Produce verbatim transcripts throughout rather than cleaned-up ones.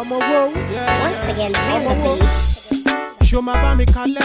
I'm a whoa. Yeah. Once again, dream the beat. Show my bami kale.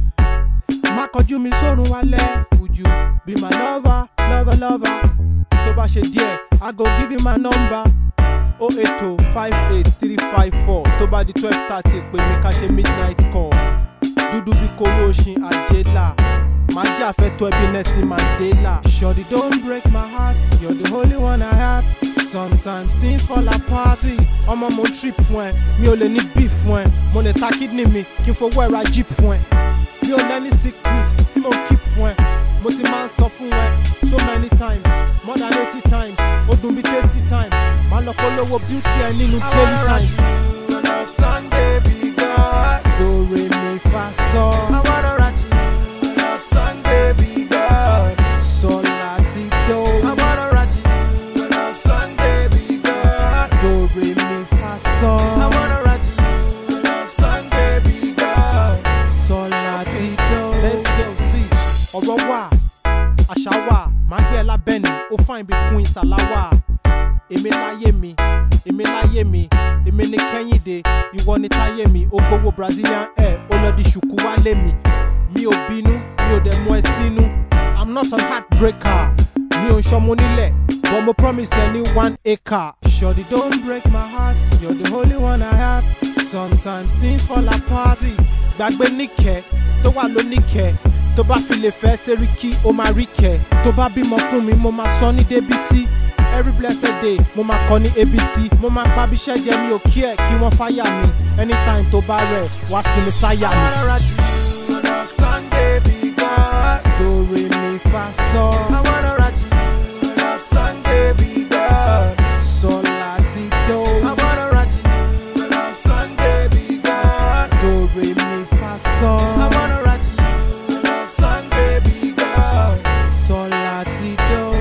Ma kojú mi sórun wálẹ̀. Would you be my lover, lover, lover? Tó bá ṣe díẹ̀, I go give you my number. oh eight oh five eight three five four. Tó bá di twelve thirty pè mí ká ṣe midnight call. Dúdú bí kóró ṣin àjẹlà. Má jà fẹ́ tó ẹbí Nelson Mandela. Shorty, don't break my heart, you're the only one I have. Sometimes things fall apart. See, ọmọ mo trip fún ẹ, mi ò lè ní beef fún ẹ. Mo lè ta kidney mi, kí n fowó ẹ̀ra jeep fún ẹ. Mi ò lẹ́ni secret tí mo keep fún ẹ. Mo ti máa ń sọ fún ẹ so many times, more than eighty times. Ó dùn bí tasty time, máa lọ polówó beauty ẹ nínú daily times. I wanna write you song, baby girl. Do, re, mi, fa, sol. I wanna write you love song, baby girl. Sol, la, ti, do. I wanna write you love song, baby girl. Do, re, mi, fa, sol. I wanna write you love song, baby girl. Sol, la, ti, do. Let's go, see. Ọ̀rọ̀ wà, àṣà wà, máa gbé ẹ lábẹ́ ni, ó fine bí Queen Salawa. Èmi láyé mi, èmi láyé mi, èmi ní Kẹ́hìndé, ìwọ ní táyé mi, ó gbowó Brazilian air, ó lọ di ṣùkú wálé mi. Mi ò bínú, mi ò dẹ̀ mú ẹ sínú. I'm not a heartbreaker, mi ò ń ṣọmọ nílẹ̀, but mo promise ẹ ní one acre. Shorty, don't break my heart, you're the only one I have. Sometimes things fall apart. See, gbàgbé níkẹ́, tó wà ló níkẹ́. Tó bá fi lè fẹ́ Sẹ́ríkì, ó máa rí kẹ́. Tó bá bímọ fún mi, mo máa sọ ní Débísí. Every blessed day, mo máa kọ ní A B C. Mo máa pa bíṣẹ́ jẹ mi ò kí ẹ̀ kí wọ́n fáyà mi. Anytime tó bá rẹ̀, wá sí mi sáyà I mi. wanna write you love song, baby girl. Do, re, mi, fa, sol. I wanna write you love song, baby girl. Sol, la, ti, do. I wanna write you love song, baby girl. Do, re, mi, fa, sol. I wanna write you love song, baby girl. Sol, la, ti, do.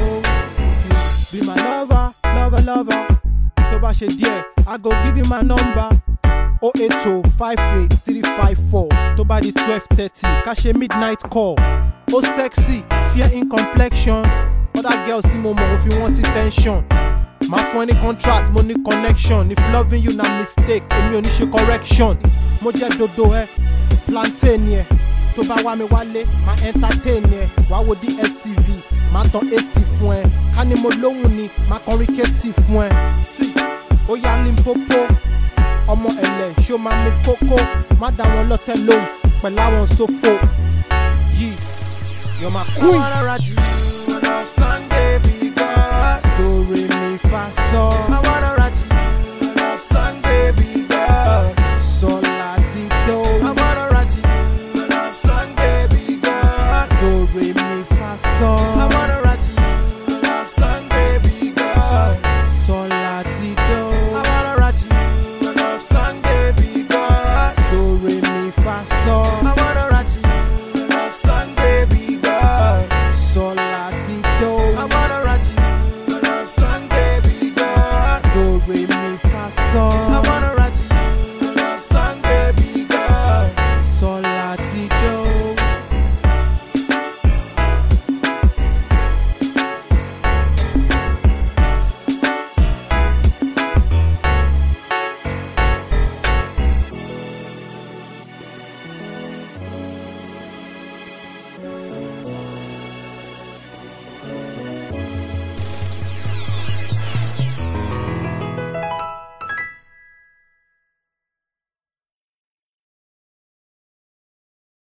Would you be my lover, lover, lover? Tó bá ṣe díẹ̀, I go give you my number. oh eight oh five eight three five four. Tó bá di twelve thirty, ká ṣe midnight call. Ó sexy, fair in complexion. Other girls tí mo mọ̀, ó fi wọ́n sí tension. Máa fún ẹ ní contract, mo ní connection. If loving you na mistake, èmi ò ní ṣe correction. Mo jẹ́ dodo ẹ, plantain yẹ. Tó bá wá mi wálé, máa entertain yẹ. Wá wo D S T V, máa tan A C fún ẹ. Ká ní mo lóhùn ni, máa kọrin K C fún ẹ. Sí, ó yá Limpopo. Ọmọ ẹ̀lẹ̀ ṣó máa mú kókó. Má dá wọn lọ́tẹ̀ lóhùn, pẹ̀lú àwọn sófò. Yìí, you're my I queen. wanna write you love song, baby girl. Do, re, mi, fa, sol. I wanna write you love song, baby girl. Sol, la, ti, do. I wanna write you love song, baby girl. Do, re, mi, fa, sol. I wanna write you love song, baby girl. Sol, la, ti, do. I wanna write you love song, baby girl. Do, re, mi, fa, sol. I wanna write you love song, baby girl. Sol, la, ti, do. I wanna write you love song, baby girl. Do, re, mi, fa, sol. I wanna write you love song, baby girl. Sol, la, ti, do. Thank you.